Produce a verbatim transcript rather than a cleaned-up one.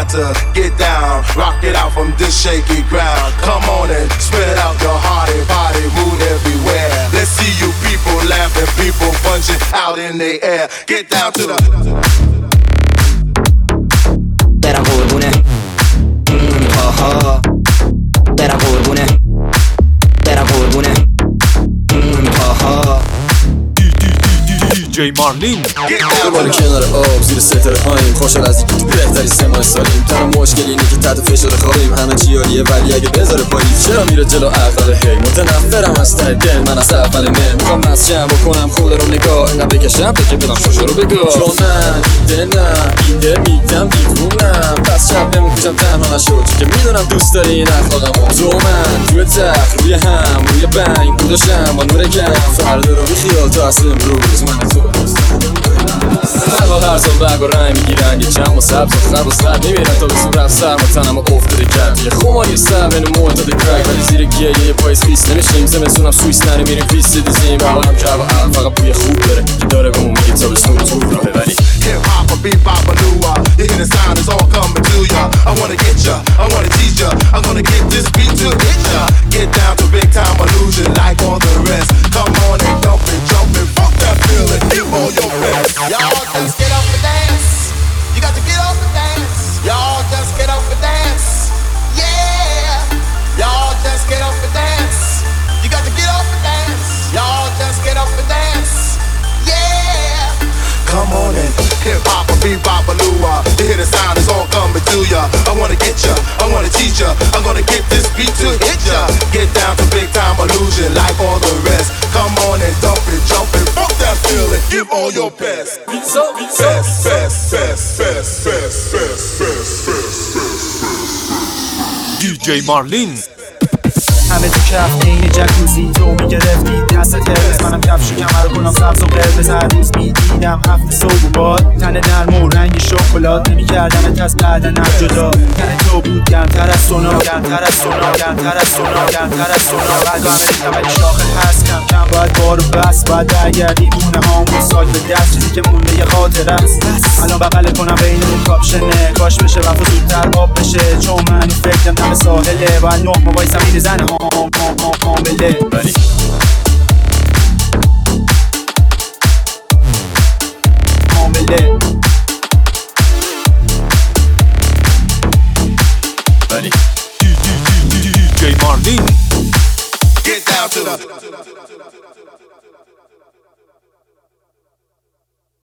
to get down, rock it out from this shaky ground. Come on and spread out your hearty body, move everywhere. Let's see you people laughing, people punching out in the air. Get down to the برم قربونه آها برم قربونه برم قربونه آها دی جی مارلین دوباره کنار آب زیر ستاره هاییم، خوشحال از اینکه تو بهتری سه ماه سالیم. تنها مشکل اینه که تحت فشار خوابیم، همه چی عالیه ولی اگه بذاره پاییز چرا میره جلو عقل؟ هی متنفرم از ته دل، من از اول من میخوام مسجم بکنم خود رو نگاه، اینقدر بکشم که بدم شوشو رو بگاه. چون من ایده نه ایده میدم دیوونم، پس شب نمیکشم تنها نشد که میدونم دوست داری این اخلاقمو. تو من توی تخت روی هم روی بنگ بوداشم با نور گم، فردا رو بیخیال تو اصل امروز من تو هر سال برگ و رنگ میگیرن، یه چم و سبز و خرب و سرد میبینن تا به صورت سرم و تنم و افتاده کرد یه خماری سر بین معتاد کرک، ولی زیر گیه یه پایز خیس نمیشیم. زمستونم سویس نره میریم پیست دیزیم و حالم کرب و عرب فقط بوی خوب داره که داره بهمون میگه تا بسنون تو راهه. ولی hip hop or beat bop or lua, you hear the sound, it's all coming to ya. I wanna get ya, I wanna teach ya, I'm gonna get this beat to hit ya. Get down to big time illusion like all the rest. Come on and dump it, jump it, fuck that feeling, give all your best. Y'all just get up and dance. You got to get up and dance. Y'all just get up and dance. Yeah. Y'all just get up and dance. You got to get up and dance. Y'all just get up and dance. Yeah. Come on and hip hop or beat bop or lua, you hear the sound, it's all coming to ya. I wanna get ya, I wanna teach ya, I'm gonna get this beat to hit ya. Get down to big time illusion like all the rest. Come on and dump it, jump it, fuck that feeling, give all your best. Best, best, best, best, best, best, best, best, best. دی جی مارلین همه تو کف این جکوزی تو میگرفتی دست ترس، منم کفش کمر رو کنم سبز و قرمز. هر روز میدیدم هفته صبح و باد، تن نرم و رنگ شکلات، نمیکردمت از بدنم جدا. تن تو بود گرمتر از سونا، گرمتر از سونا، گرمتر از سونا، گرمتر از سونا. بعد همه ریختم ولی شاخه هست کم کم، باید بارو بس باید برگردی مونه هامون سال به دست، چیزی که مونده یه خاطر است. الان بغل کنم بین اون کاپشنه، کاش بشه وفا زودتر آب بشه، چون من این فکرم دم ساحله، باید نه ما وایسم این زن ها کامله. ولی کامله ولی دی جی مارلین Get down to the